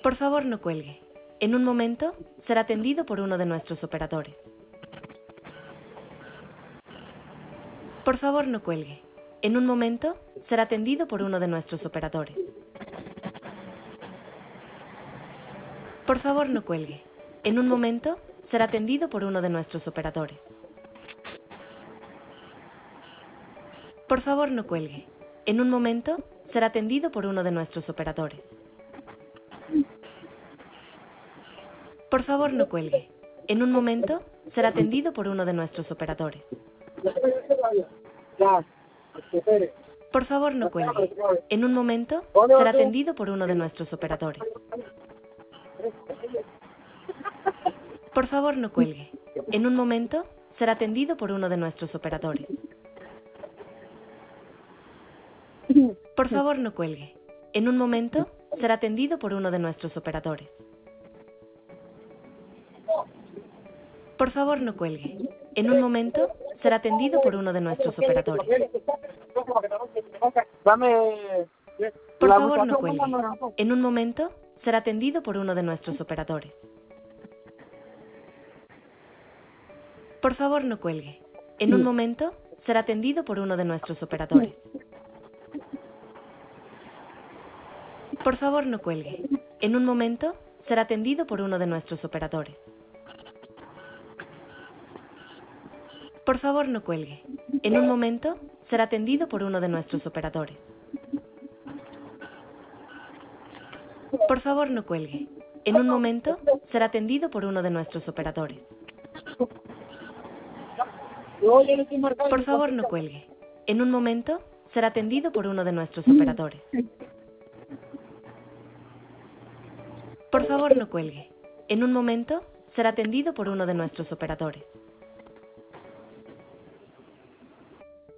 Por favor, no cuelgue. En un momento, será atendido por uno de nuestros operadores. Por favor, no cuelgue. En un momento, será atendido por uno de nuestros operadores. Por favor, no cuelgue. En un momento, será atendido por uno de nuestros operadores. Por favor, no cuelgue. En un momento, será atendido por uno de nuestros operadores. Por favor, no cuelgue. En un momento, será atendido por uno de nuestros operadores. Por favor, no cuelgue. En un momento, será atendido por uno de nuestros operadores. Por favor, no cuelgue. En un momento, será atendido por uno de nuestros operadores. Por favor, no cuelgue. En un momento, será atendido por uno de nuestros operadores. Por favor, no cuelgue. En un momento, será atendido por uno de nuestros operadores. Dame Por la favor, no ubicación, cuelgue. mándamela. En un momento, será atendido por uno de nuestros operadores. Por favor, no cuelgue. En un momento, será atendido por uno de nuestros operadores. Por favor, no cuelgue. En un momento, será atendido por uno de nuestros operadores. Por favor, no cuelgue. En un momento, será atendido por uno de nuestros operadores. Por favor, no cuelgue. En un momento, será atendido por uno de nuestros operadores. Por favor, no cuelgue. En un momento, será atendido por uno de nuestros operadores. Por favor, no cuelgue. En un momento, será atendido por uno de nuestros operadores.